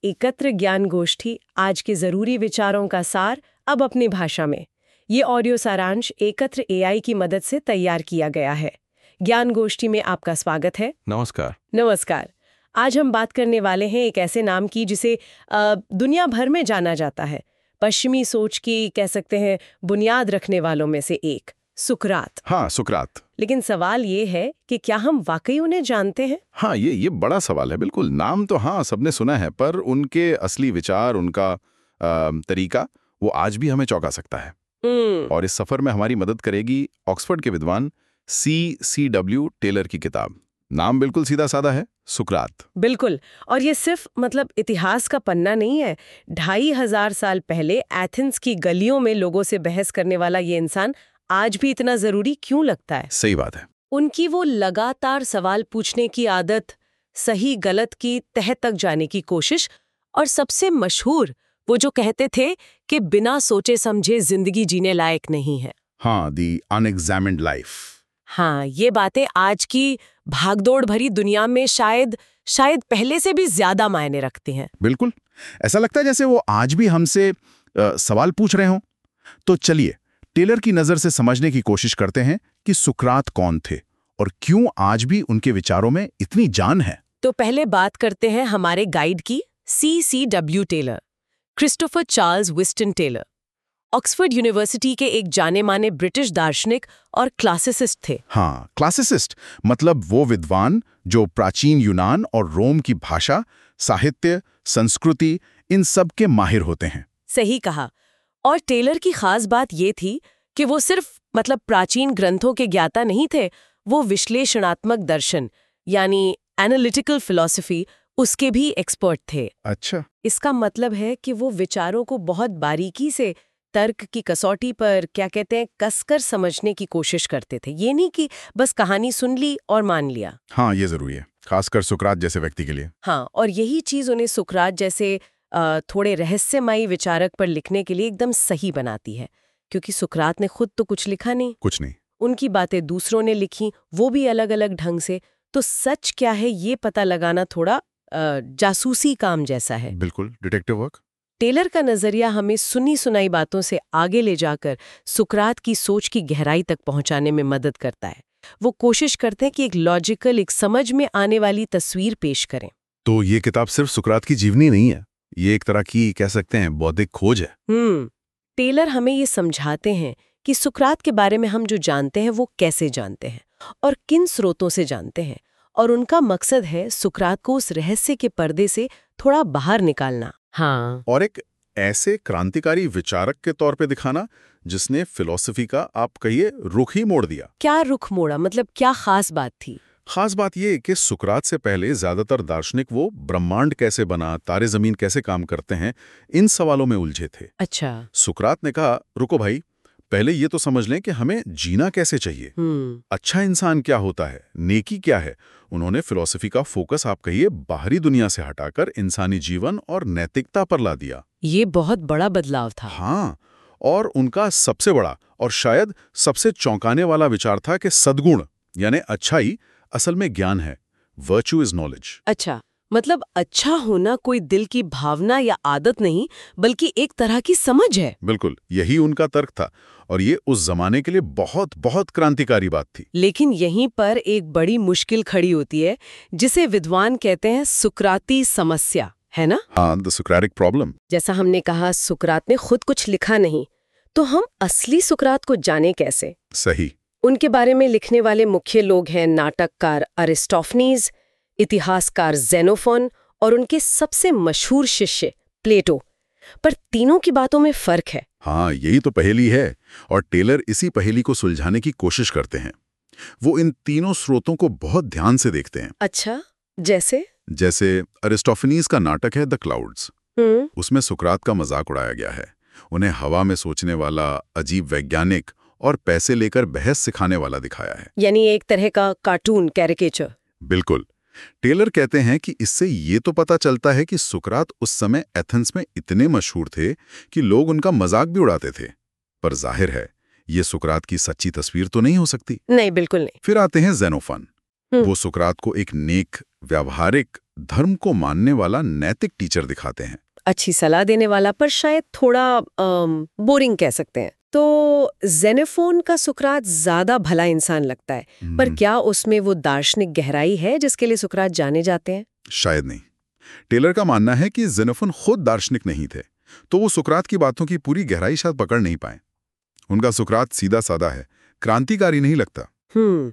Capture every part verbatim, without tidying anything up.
एकत्र ज्ञान गोष्ठी, आज के जरूरी विचारों का सार अब अपनी भाषा में। ये ऑडियो सारांश एकत्र एआई की मदद से तैयार किया गया है। ज्ञान गोष्ठी में आपका स्वागत है। नमस्कार। नमस्कार। आज हम बात करने वाले हैं एक ऐसे नाम की जिसे आ, दुनिया भर में जाना जाता है। पश्चिमी सोच की, कह सकते हैं, बुनियाद रखने वालों में से एक, सुकरात। हाँ, सुकरात। लेकिन सवाल ये है कि क्या हम वाकई उन्हें जानते हैं? हाँ, ये ये बड़ा सवाल है। बिल्कुल, नाम तो हाँ सबने सुना है, पर उनके असली विचार, उनका आ, तरीका, वो आज भी हमें चौंका सकता है। और इस सफर में हमारी मदद करेगी ऑक्सफोर्ड के विद्वान सी सी डब्ल्यू टेलर की किताब। नाम बिल्कुल सीधा साधा है, सुकरात। बिल्कुल। और ये सिर्फ मतलब इतिहास का पन्ना नहीं है। ढाई हजार साल पहले एथेंस की गलियों में लोगों से बहस करने वाला ये इंसान आज भी इतना जरूरी क्यों लगता है? सही बात है। उनकी वो लगातार सवाल पूछने की आदत, सही गलत की तह तक जाने की कोशिश, और सबसे मशहूर वो जो कहते थे कि बिना सोचे समझे जिंदगी जीने लायक नहीं है। हाँ, दी अनएग्जामिन्ड लाइफ। हाँ, ये बातें आज की भागदौड़ भरी दुनिया में शायद शायद पहले से भी ज्यादा मायने रखती हैं। बिल्कुल, ऐसा लगता है जैसे वो आज भी हमसे आ, सवाल पूछ रहे हों। तो चलिए टेलर की नजर से समझने की कोशिश करते हैं कि सुकरात कौन थे और क्यों आज भी उनके विचारों में इतनी जान है। तो पहले बात करते हैं हमारे गाइड की, C C W Taylor, Christopher Charles Whiston Taylor. Oxford University के एक जाने माने ब्रिटिश दार्शनिक और क्लासिसिस्ट थे। हाँ, क्लासिसिस्ट मतलब वो विद्वान जो प्राचीन यूनान और रोम की भाषा, साहित्य, संस्कृति, इन सब के माहिर होते हैं। सही कहा। और टेलर की खास बात ये थी कि वो सिर्फ मतलब प्राचीन ग्रंथों के ज्ञाता नहीं थे, वो विश्लेषणात्मक दर्शन यानी एनालिटिकल फिलॉसफी, उसके भी एक्सपर्ट थे। अच्छा। इसका मतलब है कि वो विचारों को बहुत बारीकी से तर्क की कसौटी पर, क्या कहते हैं, कसकर समझने की कोशिश करते थे। ये नहीं कि बस कहानी सुन ली और मान लिया। हाँ, ये जरूरी है, खासकर सुकरात जैसे व्यक्ति के लिए। हाँ, और यही चीज उन्हें सुकरात जैसे आ, थोड़े रहस्यमयी विचारक पर लिखने के लिए एकदम सही बनाती है, क्योंकि सुकरात ने खुद तो कुछ लिखा नहीं। कुछ नहीं। उनकी बातें दूसरों ने लिखी, वो भी अलग अलग ढंग से। तो सच क्या है ये पता लगाना थोड़ा आ, जासूसी काम जैसा है। बिल्कुल, डिटेक्टिव वर्क। टेलर का नजरिया हमें सुनी सुनाई बातों से आगे ले जाकर सुकरात की सोच की गहराई तक पहुंचाने में मदद करता है। वो कोशिश करते हैं कि एक लॉजिकल, एक समझ में आने वाली तस्वीर पेश करें। तो ये किताब सिर्फ सुकरात की जीवनी नहीं है, ये एक तरह की, कह सकते हैं, बौद्धिक खोज है। हम्म टेलर हमें ये समझाते हैं कि सुकरात के बारे में हम जो जानते हैं वो कैसे जानते हैं और किन स्रोतों से जानते हैं, और उनका मकसद है सुकरात को उस रहस्य के पर्दे से थोड़ा बाहर निकालना। हाँ, और एक ऐसे क्रांतिकारी विचारक के तौर पे दिखाना जिसने फिलॉसफी का, आप कहिए, रुख ही मोड़ दिया। क्या रुख मोड़ा? मतलब क्या खास बात थी? खास बात ये कि सुकरात से पहले ज्यादातर दार्शनिक वो ब्रह्मांड कैसे बना, तारे जमीन कैसे काम करते हैं, इन सवालों में उलझे थे। अच्छा। सुकरात ने कहा, रुको भाई, पहले ये तो समझ लें कि हमें जीना कैसे चाहिए, अच्छा इंसान क्या होता है, नेकी क्या है। उन्होंने फिलॉसफी का फोकस, आप कहिए, बाहरी दुनिया से हटाकर इंसानी जीवन और नैतिकता पर ला दिया। ये बहुत बड़ा बदलाव था। हाँ, और उनका सबसे बड़ा और शायद सबसे चौंकाने वाला विचार था कि सद्गुण यानी अच्छाई असल में ज्ञान है। Virtue is knowledge. अच्छा, मतलब अच्छा होना कोई दिल की भावना या आदत नहीं, बल्कि एक तरह की समझ है। बिल्कुल, यही उनका तर्क था, और ये उस जमाने के लिए बहुत बहुत क्रांतिकारी बात थी। लेकिन यहीं पर एक बड़ी मुश्किल खड़ी होती है, जिसे विद्वान कहते हैं सुकराती समस्या, है ना? हाँ, द सुक्राटिक प्रॉब्लम। जैसा हमने कहा, सुकरात ने खुद कुछ लिखा नहीं, तो हम असली सुकरात को जाने कैसे? सही। उनके बारे में लिखने वाले मुख्य लोग हैं नाटककार अरिस्टोफनीज, इतिहासकार ज़ेनोफोन और उनके सबसे मशहूर शिष्य प्लेटो। पर तीनों की बातों में फर्क है। हाँ, यही तो पहेली है, और टेलर इसी पहेली को सुलझाने की कोशिश करते हैं। वो इन तीनों स्रोतों को बहुत ध्यान से देखते हैं। अच्छा, जैसे? जैसे अरिस्टोफनीज का नाटक है द क्लाउड्स। हम्म उसमें सुकरात का मजाक उड़ाया गया है। उन्हें हवा में सोचने वाला, अजीब वैज्ञानिक और पैसे लेकर बहस सिखाने वाला दिखाया है, यानी एक तरह का कार्टून, कैरिकेचर। बिल्कुल। टेलर कहते हैं कि इससे ये तो पता चलता है कि सुकरात उस समय एथेंस में इतने मशहूर थे कि लोग उनका मजाक भी उड़ाते थे। पर जाहिर है ये सुकरात की सच्ची तस्वीर तो नहीं हो सकती। नहीं, बिल्कुल नहीं। फिर आते हैं ज़ेनोफन। वो सुकरात को एक नेक, व्यावहारिक धर्म को मानने वाला नैतिक टीचर दिखाते हैं। अच्छी सलाह देने वाला, पर शायद थोड़ा बोरिंग कह सकते हैं। तो जेनेफोन का सुकरात ज्यादा भला इंसान लगता है, पर क्या उसमें वो दार्शनिक गहराई है जिसके लिए सुकरात जाने जाते हैं? शायद नहीं। टेलर का मानना है कि जेनेफोन खुद दार्शनिक नहीं थे, तो वो सुकरात की बातों की पूरी गहराई शायद पकड़ नहीं पाए। उनका सुकरात सीधा साधा है, क्रांतिकारी नहीं लगता। हम्म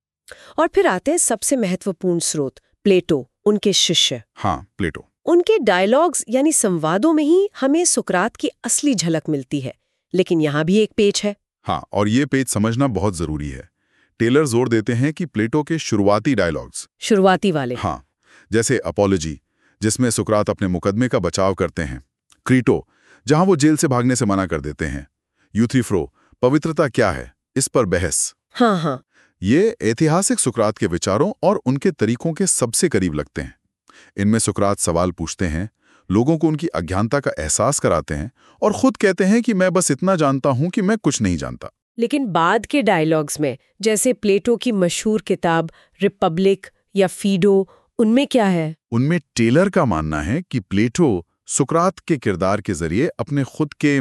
और फिर आते हैं सबसे महत्वपूर्ण स्रोत, प्लेटो, उनके शिष्य। हाँ, प्लेटो। उनके डायलॉग्स यानी संवादों में ही हमें सुकरात की असली झलक मिलती है, लेकिन यहाँ भी एक पेच है। हाँ, और ये पेच समझना बहुत जरूरी है। टेलर जोर देते हैं कि प्लेटो के शुरुआती डायलॉग्स, शुरुआती वाले, हाँ, जैसे अपॉलोजी, जिसमें सुकरात अपने मुकदमे का बचाव करते हैं, क्रीटो, जहां वो जेल से भागने से मना कर देते हैं, यूथ्रीफ्रो, पवित्रता क्या है, इस पर बहस। हाँ हाँ ये ऐतिहासिक सुकरात के विचारों और उनके तरीकों के सबसे करीब लगते हैं। इनमें सुकरात सवाल पूछते हैं, लोगों को उनकी अज्ञानता का एहसास कराते हैं और खुद कहते हैं कि मैं बस इतना जानता हूं कि मैं कुछ नहीं जानता। लेकिन बाद के डायलॉग्स में, जैसे प्लेटो की मशहूर किताब रिपब्लिक या फीडो, उनमें क्या है? उनमें टेलर का मानना है कि प्लेटो सुकरात के किरदार के जरिए अपने खुद के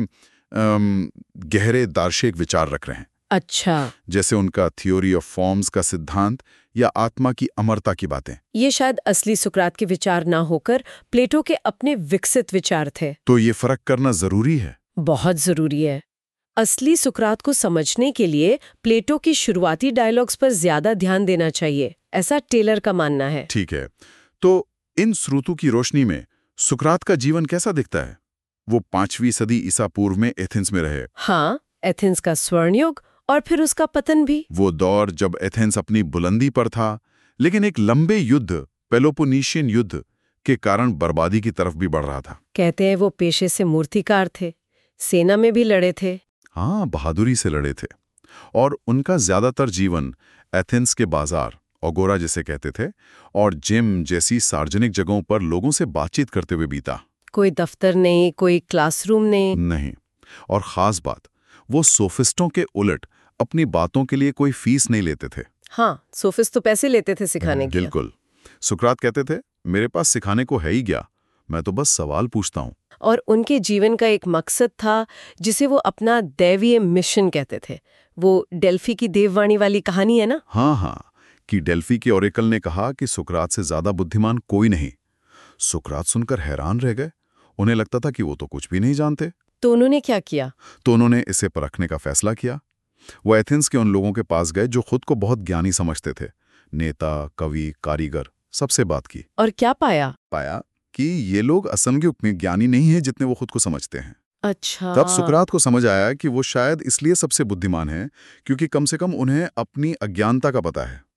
अम, गहरे दार्शनिक विचार रख रहे हैं। अच्छा, जैसे उनका थ्योरी ऑफ फॉर्म्स का सिद्धांत या आत्मा की अमरता की बातें। ये शायद असली सुकरात के विचार ना होकर प्लेटो के अपने विकसित विचार थे। तो ये फर्क करना जरूरी है, बहुत जरूरी है। असली सुकरात को समझने के लिए प्लेटो की शुरुआती डायलॉग्स पर ज्यादा ध्यान देना चाहिए, ऐसा टेलर का मानना है। ठीक है, तो इन स्रोतों की रोशनी में सुकरात का जीवन कैसा दिखता है? वो पांचवीं सदी ईसा पूर्व में एथेंस में रहे। हाँ, एथेंस का स्वर्ण युग और फिर उसका पतन भी। वो दौर जब एथेंस अपनी बुलंदी पर था, लेकिन एक लंबे युद्ध, पेलोपोनेशियन युद्ध के कारण बर्बादी की तरफ भी बढ़ रहा था। कहते हैं वो पेशे से मूर्तिकार थे, सेना में भी लड़े थे। हाँ, बहादुरी से लड़े थे। और उनका ज्यादातर जीवन एथेंस के बाजार, ओगोरा जिसे कहते थे, और जिम जैसी सार्वजनिक जगहों पर लोगों से बातचीत करते हुए बीता। कोई दफ्तर नहीं, कोई क्लासरूम नहीं। नहीं। और खास बात, वो सोफिस्टों के उलट अपनी बातों के लिए कोई फीस नहीं लेते थे। हाँ, सोफिस्ट तो पैसे लेते थे सिखाने के। बिल्कुल। सुकरात कहते थे, मेरे पास सिखाने को है ही क्या, मैं तो बस सवाल पूछता हूँ। और उनके जीवन का एक मकसद था जिसे वो अपना दैवीय मिशन कहते थे। वो डेल्फी की देववाणी वाली कहानी है ना? हाँ हाँ, कि डेल्फी के ओरेकल ने कहा कि सुकरात से ज्यादा बुद्धिमान कोई नहीं। सुकरात सुनकर हैरान रह गए। उन्हें लगता था कि वो तो कुछ भी नहीं जानते। तो उन्होंने क्या किया? तो उन्होंने इसे परखने का फैसला किया। वो एथेंस के उन लोगों के पास गए जो खुद को बहुत ज्ञानी समझते थे, नेता, कवि, कारीगर, सबसे बात की। और क्या पाया? पाया कि ये लोग असल में उतने ज्ञानी नहीं हैं जितने वो खुद को समझते हैं। अच्छा। तब सुकरात को समझ आया कि वो शायद इसलिए सबसे बुद्धिमान हैं क्योंकि कम से कम उन्हें अपनी अज्ञानता का पता है।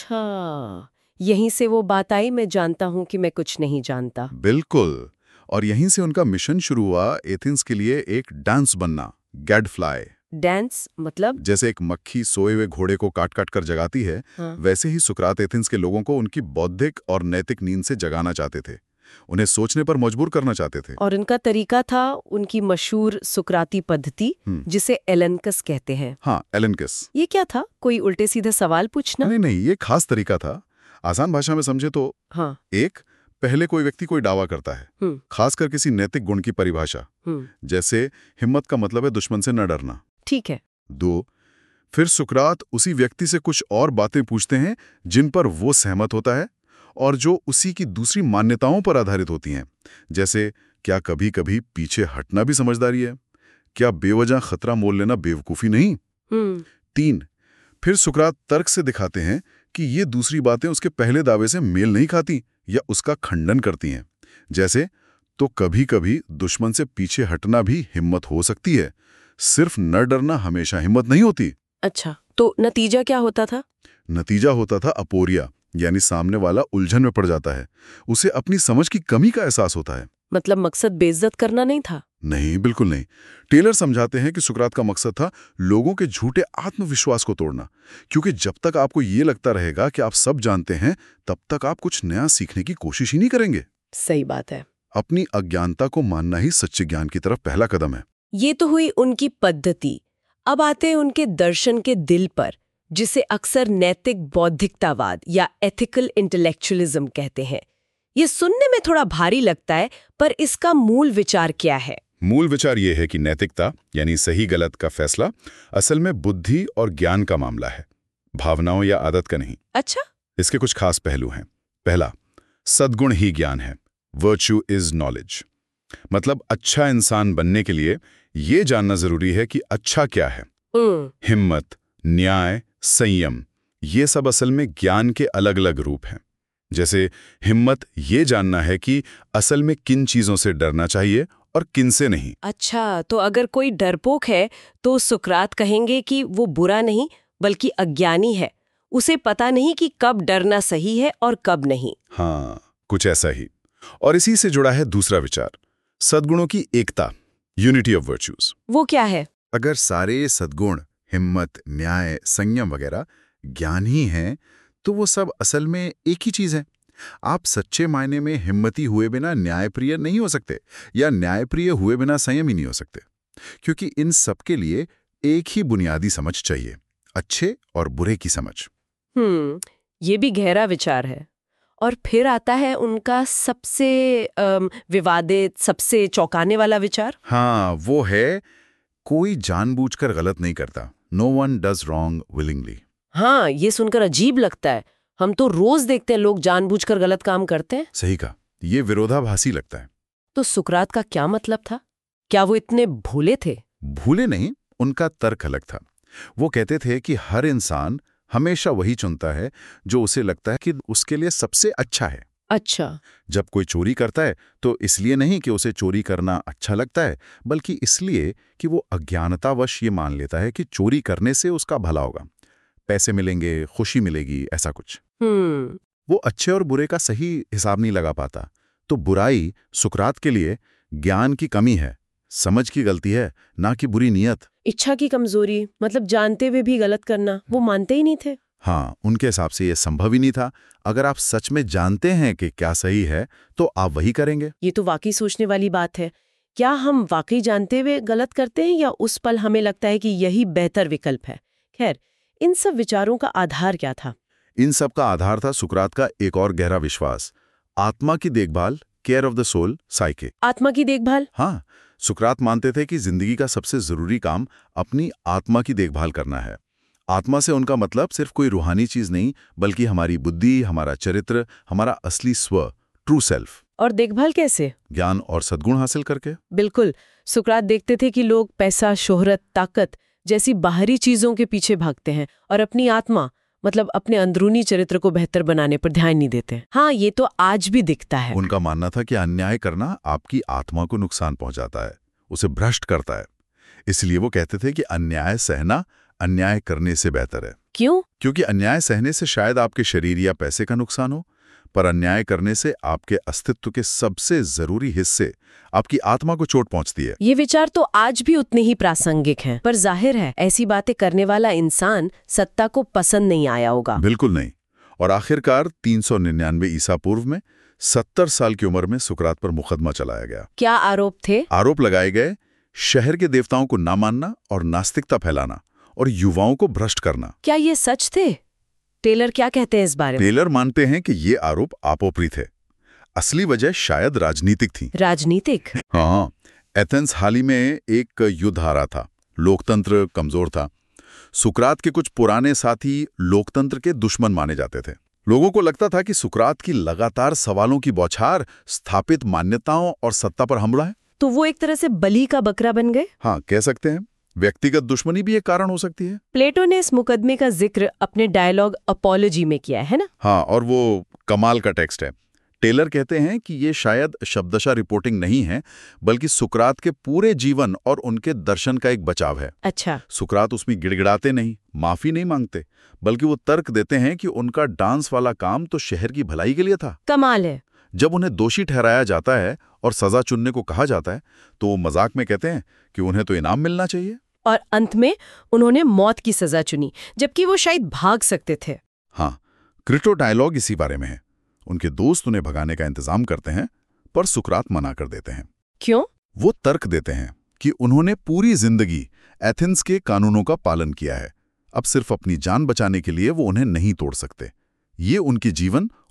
अच्छा, यहीं से वो बात आई, मैं जानता हूँ कि मैं कुछ नहीं जानता। बिल्कुल। और यहीं से उनका मिशन शुरू हुआ, एथेंस के लिए एक डांस बनना, गैडफ्लाई। डांस मतलब? जैसे एक मक्खी सोए हुए घोड़े को काट काट कर जगाती है, हाँ। वैसे ही सुकरात एथेंस के लोगों को उनकी बौद्धिक और नैतिक नींद से जगाना चाहते थे। उन्हें सोचने पर मजबूर करना चाहते थे। और उनका तरीका था उनकी मशहूर सुकराती पद्धति, जिसे एलेनकस कहते हैं। हाँ, एलेनकस। ये क्या था? कोई उल्टे सीधे सवाल पूछना? नहीं नहीं, ये खास तरीका था। आसान भाषा में समझे तो, हाँ। एक, पहले कोई व्यक्ति कोई दावा करता है, खासकर किसी नैतिक गुण की परिभाषा, जैसे हिम्मत का मतलब है दुश्मन से न डरना। ठीक है। दो, फिर सुकरात उसी व्यक्ति से कुछ और बातें पूछते हैं जिन पर वो सहमत होता है और जो उसी की दूसरी मान्यताओं पर आधारित होती हैं, जैसे क्या कभी कभी पीछे हटना भी समझदारी है, क्या बेवजह खतरा मोल लेना बेवकूफी नहीं। तीन, फिर सुकरात तर्क से दिखाते हैं कि ये दूसरी बातें उसके पहले दावे से मेल नहीं खाती या उसका खंडन करती हैं, जैसे तो कभी कभी दुश्मन से पीछे हटना भी हिम्मत हो सकती है, सिर्फ न डरना हमेशा हिम्मत नहीं होती। अच्छा, तो नतीजा क्या होता था? नतीजा होता था अपोरिया, यानी सामने वाला उलझन में पड़ जाता है, उसे अपनी समझ की कमी का एहसास होता है। मतलब मकसद बेइज्जत करना नहीं था? नहीं, बिल्कुल नहीं। टेलर समझाते हैं कि सुकरात का मकसद था लोगों के झूठे आत्मविश्वास को तोड़ना, क्योंकि जब तक आपको ये लगता रहेगा कि आप सब जानते हैं, तब तक आप कुछ नया सीखने की कोशिश ही नहीं करेंगे। सही बात है। अपनी अज्ञानता को मानना ही सच्चे ज्ञान की तरफ पहला कदम है। ये तो हुई उनकी पद्धति। अब आते हैं उनके दर्शन के दिल पर, जिसे अक्सर नैतिक बौद्धिकतावाद या एथिकल इंटेलेक्चुअलिज्म कहते हैं। ये सुनने में थोड़ा भारी लगता है, पर इसका मूल विचार क्या है? मूल विचार ये है कि नैतिकता यानी सही गलत का फैसला असल में बुद्धि और ज्ञान का मामला है, भावनाओं या आदत का नहीं। अच्छा। इसके कुछ खास पहलू हैं। पहला, सद्गुण ही ज्ञान है। Virtue is knowledge. मतलब अच्छा इंसान बनने के लिए ये जानना जरूरी है कि अच्छा क्या है। हिम्मत, न्याय, संयम, ये सब असल में ज्ञान के अलग अलग रूप हैं। जैसे हिम्मत ये जानना है कि असल में किन चीजों से डरना चाहिए और किन से नहीं। अच्छा, तो अगर कोई डरपोक है तो सुकरात कहेंगे कि वो बुरा नहीं बल्कि अज्ञानी है, उसे पता नहीं कि कब डरना सही है और कब नहीं। हाँ, कुछ ऐसा ही। और इसी से जुड़ा है दूसरा विचार, सद्गुणों की एकता, यूनिटी ऑफ वर्च्यूज। वो क्या है? अगर सारे सद्गुण, हिम्मत, न्याय, संयम वगैरह ज्ञान ही हैं, तो वो सब असल में एक ही चीज है। आप सच्चे मायने में हिम्मती हुए बिना न्यायप्रिय नहीं हो सकते, या न्यायप्रिय हुए बिना संयमी नहीं हो सकते, क्योंकि इन सब के लिए एक ही बुनियादी समझ चाहिए, अच्छे और बुरे की समझ। हम्म, ये भी गहरा विचार है। और फिर आता है उनका सबसे अम, विवादित, सबसे चौंकाने वाला विचार। हाँ, वो है कोई जानबूझकर गलत नहीं करता। No one does wrong willingly. हाँ, ये सुनकर अजीब लगता है। हम तो रोज देखते हैं लोग जानबूझकर गलत काम करते हैं। सही कहा, ये विरोधाभासी लगता है। तो सुकरात का क्या मतलब था? क्या वो इतने भोले थे? भूले नहीं, उनका तर्क अलग था। वो कहते थे कि हर इंसान हमेशा वही चुनता है जो उसे लगता है कि उसके लिए सबसे अच्छा है। अच्छा। जब कोई चोरी करता है तो इसलिए नहीं कि उसे चोरी करना अच्छा लगता है, बल्कि इसलिए कि वो अज्ञानतावश ये मान लेता है कि चोरी करने से उसका भला होगा, पैसे मिलेंगे, खुशी मिलेगी, ऐसा कुछ। हम्म। वो अच्छे और बुरे का सही हिसाब नहीं लगा पाता। तो बुराई सुकरात के लिए ज्ञान की कमी है, समझ की गलती है, ना कि बुरी नीयत। इच्छा की कमजोरी, मतलब जानते हुए भी गलत करना, वो मानते ही नहीं थे। हाँ, उनके हिसाब से ये संभव ही नहीं था। अगर आप सच में जानते हैं कि क्या सही है तो आप वही करेंगे। ये तो वाकई सोचने वाली बात है। क्या हम वाकई जानते हुए गलत करते हैं, या उस पल हमें लगता है कि यही बेहतर विकल्प है? खैर, इन सब विचारों का आधार क्या था? इन सब का आधार था सुकरात का एक और गहरा विश्वास, आत्मा की देखभाल, care of the soul, psyche. आत्मा की देखभाल? हाँ, सुकरात मानते थे कि जिंदगी का सबसे जरूरी काम अपनी आत्मा की देखभाल करना है। आत्मा से उनका मतलब सिर्फ कोई रूहानी चीज नहीं, बल्कि हमारी बुद्धि, हमारा चरित्र, हमारा असली स्व, ट्रू सेल्फ। और देखभाल कैसे? ज्ञान और सद्गुण हासिल करके। बिल्कुल। सुकरात देखते थे कि लोग पैसा, शोहरत, ताकत जैसी बाहरी चीजों के पीछे भागते हैं और अपनी आत्मा, मतलब अपने अंदरूनी चरित्र को बेहतर बनाने पर ध्यान नहीं देते। हाँ, ये तो आज भी दिखता है। उनका मानना था कि अन्याय करना आपकी आत्मा को नुकसान पहुंचाता है, उसे भ्रष्ट करता है। इसलिए वो कहते थे कि अन्याय सहना अन्याय करने से बेहतर है। क्यों? क्योंकि अन्याय सहने से शायद आपके शरीर या पैसे का नुकसान हो, पर अन्याय करने से आपके अस्तित्व के सबसे जरूरी हिस्से, आपकी आत्मा को चोट पहुंचती है। ये विचार तो आज भी उतने ही प्रासंगिक हैं, पर जाहिर है ऐसी बातें करने वाला इंसान सत्ता को पसंद नहीं आया होगा। बिल्कुल नहीं। और आखिरकार तीन सौ निन्यानवे ईसा पूर्व में सत्तर साल की उम्र में सुकरात पर मुकदमा चलाया गया। क्या आरोप थे? आरोप लगाए गए शहर के देवताओं को ना मानना और नास्तिकता फैलाना और युवाओं को भ्रष्ट करना। क्या ये सच थे? टेलर क्या कहते हैं इस बारे में? टेलर मानते हैं कि ये आरोप आपोपरी थे। असली वजह शायद राजनीतिक थी। राजनीतिक? हाँ, एथेंस हाल ही में एक युद्ध हारा था, लोकतंत्र कमजोर था। सुकरात के कुछ पुराने साथी लोकतंत्र के दुश्मन माने जाते थे। लोगों को लगता था कि सुकरात की लगातार सवालों की बौछार स्थापित मान्यताओं और सत्ता पर हमला है। तो वो एक तरह से बलि का बकरा बन गए। हाँ, कह सकते हैं। व्यक्तिगत दुश्मनी भी एक कारण हो सकती है। प्लेटो ने इस मुकदमे का जिक्र अपने डायलॉग अपॉलोजी में किया है ना? हाँ, और वो कमाल का टेक्स्ट है। टेलर कहते हैं कि ये शायद शब्दशः रिपोर्टिंग नहीं है, बल्कि सुकरात के पूरे जीवन और उनके दर्शन का एक बचाव है। अच्छा। सुकरात उसमें गिड़गिड़ाते नहीं, माफी नहीं मांगते, बल्कि वो तर्क देते हैं कि उनका डांस वाला काम तो शहर की भलाई के लिए था। कमाल है। जब उन्हें दोषी ठहराया जाता है और सजा चुनने को कहा जाता है, तो वो मजाक में कहते हैं कि उन्हें तो इनाम मिलना चाहिए। और अंत में उन्होंने मौत की सजा चुनी, जबकि वो शायद भाग सकते थे। हाँ, क्रिटो डायलॉग इसी बारे में है। उनके दोस्त उन्हें भगाने का इंतजाम करते हैं, पर सुकरात मना कर देते हैं। क्यों? वो तर्क देते हैं कि उन्होंने पूरी जिंदगी एथेंस के कानूनों का पालन किया है, अब सिर्फ अपनी जान बचाने के लिए वो उन्हें नहीं तोड़ सकते। ये उनकी जीवन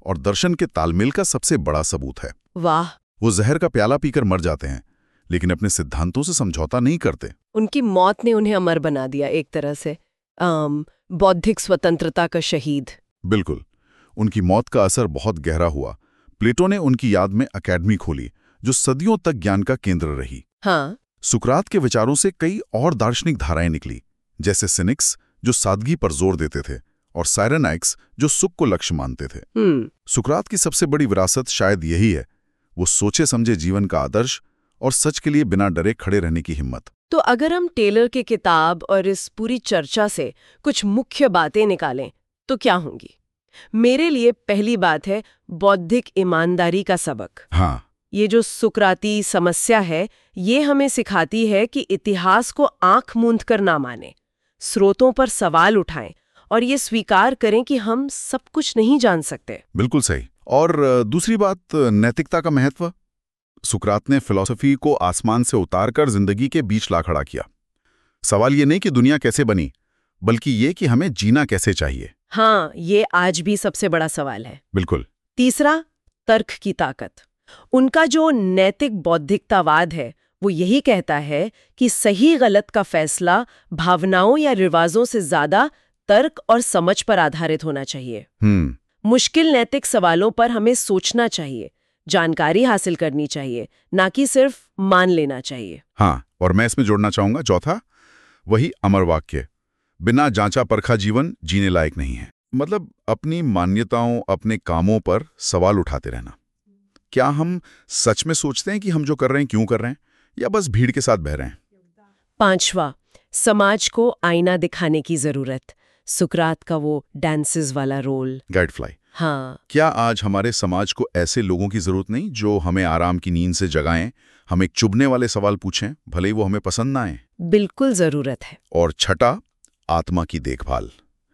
और दर्शन के तालमेल का सबसे बड़ा सबूत है। वाह। वो जहर का प्याला पीकर मर जाते हैं, लेकिन अपने सिद्धांतों से समझौता नहीं करते। उनकी मौत ने उन्हें अमर बना दिया, एक तरह से आम, बौद्धिक स्वतंत्रता का शहीद। बिल्कुल। उनकी मौत का असर बहुत गहरा हुआ। प्लेटो ने उनकी याद में अकेडमी खोली, जो सदियों तक ज्ञान का केंद्र रही। हाँ। सुकरात के विचारों से कई और दार्शनिक धाराएं निकली, जैसे सिनिक्स जो सादगी पर जोर देते थे और साइरेनाइक्स जो सुख को लक्ष्य मानते थे। सुकरात की सबसे बड़ी विरासत शायद यही है, वो सोचे समझे जीवन का आदर्श और सच के लिए बिना डरे खड़े रहने की हिम्मत। तो अगर हम टेलर की किताब और इस पूरी चर्चा से कुछ मुख्य बातें निकालें तो क्या होंगी? मेरे लिए पहली बात है बौद्धिक ईमानदारी का सबक। हाँ। ये जो सुकराती समस्या है, ये हमें सिखाती है कि इतिहास को आंख मूंद कर ना माने, स्रोतों पर सवाल उठाएं और ये स्वीकार करें कि हम सब कुछ नहीं जान सकते। बिल्कुल सही। और दूसरी बात, नैतिकता का महत्व। सुकरात ने फिलॉसफी को आसमान से उतारकर जिंदगी के बीच ला खड़ा किया। सवाल ये नहीं कि दुनिया कैसे बनी, बल्कि ये कि हमें जीना कैसे चाहिए। हाँ, ये आज भी सबसे बड़ा सवाल है। बिल्कुल। तीसरा, तर्क की ताकत। उनका जो नैतिक बौद्धिकतावाद है वो यही कहता है कि सही गलत का फैसला भावनाओं या रिवाजों से ज्यादा तर्क और समझ पर आधारित होना चाहिए। हम्म मुश्किल नैतिक सवालों पर हमें सोचना चाहिए, जानकारी हासिल करनी चाहिए, ना कि सिर्फ मान लेना चाहिए। हाँ, और मैं इसमें जोड़ना चाहूंगा चौथा, वही अमर वाक्य, बिना जांचा परखा जीवन जीने लायक नहीं है। मतलब अपनी मान्यताओं, अपने कामों पर सवाल उठाते रहना। क्या हम सच में सोचते हैं कि हम जो कर रहे हैं क्यों कर रहे हैं, या बस भीड़ के साथ बह रहे हैं? पांचवा, समाज को आईना दिखाने की जरूरत। सुकरात का वो डांसेस वाला रोल। गाइडफ्लाई। हाँ। क्या आज हमारे समाज को ऐसे लोगों की जरूरत नहीं जो हमें आराम की नींद से जगाएं, हमें चुभने वाले सवाल पूछें, भले ही वो हमें पसंद ना आए? बिल्कुल जरूरत है। और छठा, आत्मा की देखभाल।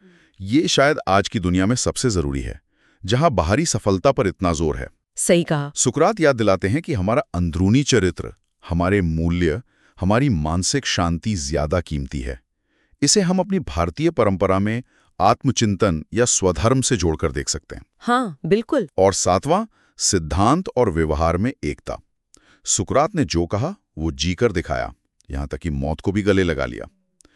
ये शायद आज की दुनिया में सबसे जरूरी है, जहां बाहरी सफलता पर इतना जोर है। सही कहा। सुकरात याद दिलाते हैं कि हमारा अंदरूनी चरित्र, हमारे मूल्य, हमारी मानसिक शांति ज्यादा कीमती है। इसे हम अपनी भारतीय परंपरा में आत्मचिंतन या स्वधर्म से जोड़कर देख सकते हैं। हाँ, बिल्कुल। और सातवां, सिद्धांत और व्यवहार में एकता। सुकरात ने जो कहा वो जीकर दिखाया, यहां तक कि मौत को भी गले लगा लिया।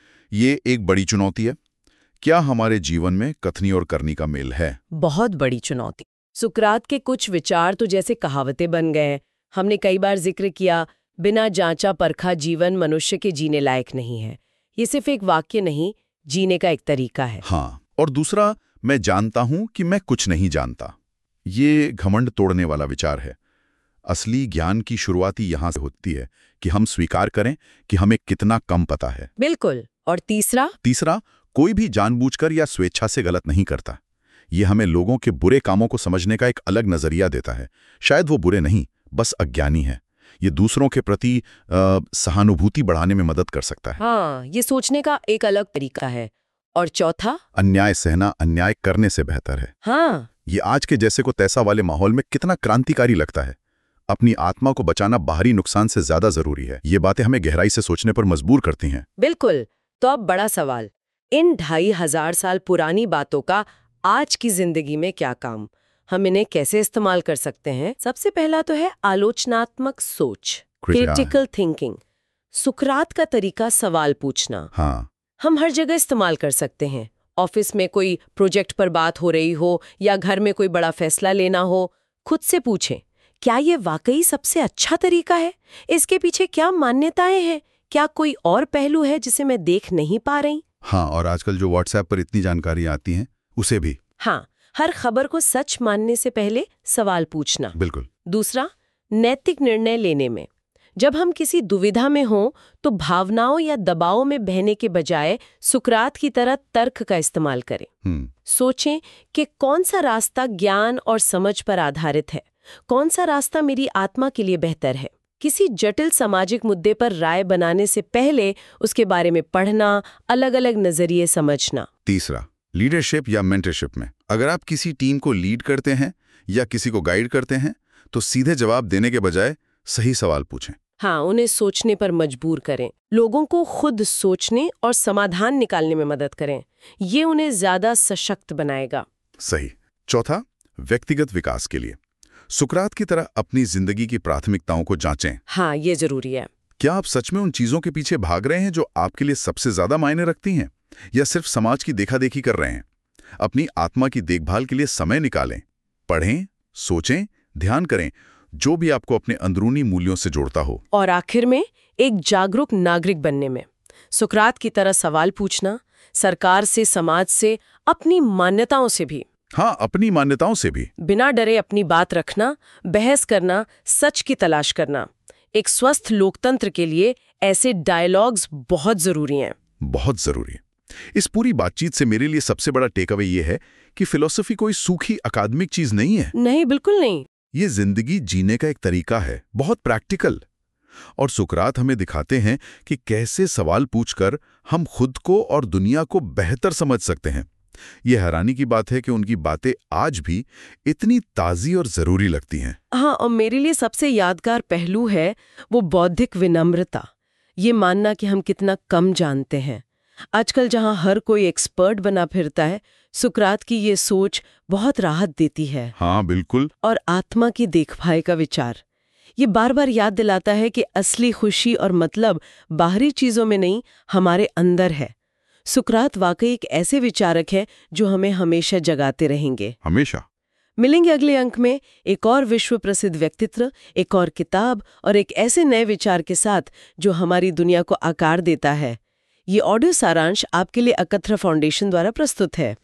ये एक बड़ी चुनौती है। क्या हमारे जीवन में कथनी और करनी का मेल है? बहुत बड़ी चुनौती। सुकरात के कुछ विचार तो जैसे कहावतें बन गए। हमने कई बार जिक्र किया, बिना जांचा परखा जीवन मनुष्य के जीने लायक नहीं है। ये सिर्फ एक वाक्य नहीं, जीने का एक तरीका है। हाँ, और दूसरा, मैं जानता हूं कि मैं कुछ नहीं जानता। ये घमंड तोड़ने वाला विचार है। असली ज्ञान की शुरुआती यहां से होती है कि हम स्वीकार करें कि हमें कितना कम पता है। बिल्कुल। और तीसरा तीसरा, कोई भी जानबूझकर या स्वेच्छा से गलत नहीं करता। ये हमें लोगों के बुरे कामों को समझने का एक अलग नजरिया देता है। शायद वो बुरे नहीं, बस अज्ञानी है। ये दूसरों के प्रति आ, सहानुभूति बढ़ाने में मदद कर सकता है। हाँ, ये सोचने का एक अलग तरीका है। और चौथा, अन्याय सहना अन्याय करने से बेहतर है। हाँ, ये आज के जैसे को तैसा वाले माहौल में कितना क्रांतिकारी लगता है। अपनी आत्मा को बचाना बाहरी नुकसान से ज्यादा जरूरी है। ये बातें हमें गहराई से सोचने पर मजबूर करती हैं। बिल्कुल। तो अब बड़ा सवाल, इन ढाई हजार साल पुरानी बातों का आज की जिंदगी में क्या काम? हम इन्हें कैसे इस्तेमाल कर सकते हैं? सबसे पहला तो है आलोचनात्मक सोच, क्रिटिकल थिंकिंग। सुकरात का तरीका सवाल पूछना। हाँ, हम हर जगह इस्तेमाल कर सकते हैं। ऑफिस में कोई प्रोजेक्ट पर बात हो रही हो या घर में कोई बड़ा फैसला लेना हो, खुद से पूछें, क्या ये वाकई सबसे अच्छा तरीका है? इसके पीछे क्या मान्यताएं हैं? क्या कोई और पहलू है जिसे मैं देख नहीं पा रही? हाँ, और आजकल जो व्हाट्सएप पर इतनी जानकारी आती है, उसे भी। हाँ, हर खबर को सच मानने से पहले सवाल पूछना। बिल्कुल। दूसरा, नैतिक निर्णय लेने में जब हम किसी दुविधा में हों तो भावनाओं या दबाव में बहने के बजाय सुकरात की तरह तर्क का इस्तेमाल करें। हम्म सोचें कि कौन सा रास्ता ज्ञान और समझ पर आधारित है, कौन सा रास्ता मेरी आत्मा के लिए बेहतर है। किसी जटिल सामाजिक मुद्दे पर राय बनाने से पहले उसके बारे में पढ़ना, अलग अलग नजरिए समझना। तीसरा, लीडरशिप या मेंटरशिप में अगर आप किसी टीम को लीड करते हैं या किसी को गाइड करते हैं तो सीधे जवाब देने के बजाय सही सवाल पूछें। हाँ, उन्हें सोचने पर मजबूर करें। लोगों को खुद सोचने और समाधान निकालने में मदद करें। ये उन्हें ज्यादा सशक्त बनाएगा। सही। चौथा, व्यक्तिगत विकास के लिए सुकरात की तरह अपनी जिंदगी की प्राथमिकताओं को जांचें। हाँ, ये जरूरी है। क्या आप सच में उन चीजों के पीछे भाग रहे हैं जो आपके लिए सबसे ज्यादा मायने रखती हैं, या सिर्फ समाज की देखा-देखी कर रहे हैं? अपनी आत्मा की देखभाल के लिए समय निकालें, पढ़ें, सोचें, ध्यान करें, जो भी आपको अपने अंदरूनी मूल्यों से जोड़ता हो। और आखिर में एक जागरूक नागरिक बनने में सुकरात की तरह सवाल पूछना, सरकार से, समाज से, अपनी मान्यताओं से भी। हाँ, अपनी मान्यताओं से भी। बिना डरे अपनी बात रखना, बहस करना, सच की तलाश करना। एक स्वस्थ लोकतंत्र के लिए ऐसे डायलॉग्स बहुत जरूरी हैं। बहुत जरूरी। इस पूरी बातचीत से मेरे लिए सबसे बड़ा टेक अवे ये है कि फिलॉसफी कोई सूखी अकादमिक चीज नहीं है। नहीं, बिल्कुल नहीं। ये जिंदगी जीने का एक तरीका है, बहुत प्रैक्टिकल। और सुकरात हमें दिखाते हैं कि कैसे सवाल पूछकर हम खुद को और दुनिया को बेहतर समझ सकते हैं। यह हैरानी की बात है कि उनकी बातें आज भी इतनी ताज़ी और जरूरी लगती हैं। हाँ, और मेरे लिए सबसे यादगार पहलू है वो बौद्धिक विनम्रता। ये मानना कि हम कितना कम जानते हैं। आजकल जहाँ हर कोई एक्सपर्ट बना फिरता है, सुकरात की ये सोच बहुत राहत देती है। हाँ, बिल्कुल। और आत्मा की देखभाल का विचार, ये बार बार याद दिलाता है कि असली खुशी और मतलब बाहरी चीजों में नहीं, हमारे अंदर है। सुकरात वाकई एक ऐसे विचारक है जो हमें हमेशा जगाते रहेंगे। हमेशा। मिलेंगे अगले अंक में एक और विश्व प्रसिद्ध व्यक्तित्व, एक और किताब और एक ऐसे नए विचार के साथ जो हमारी दुनिया को आकार देता है। ये ऑडियो सारांश आपके लिए अकथरा फाउंडेशन द्वारा प्रस्तुत है।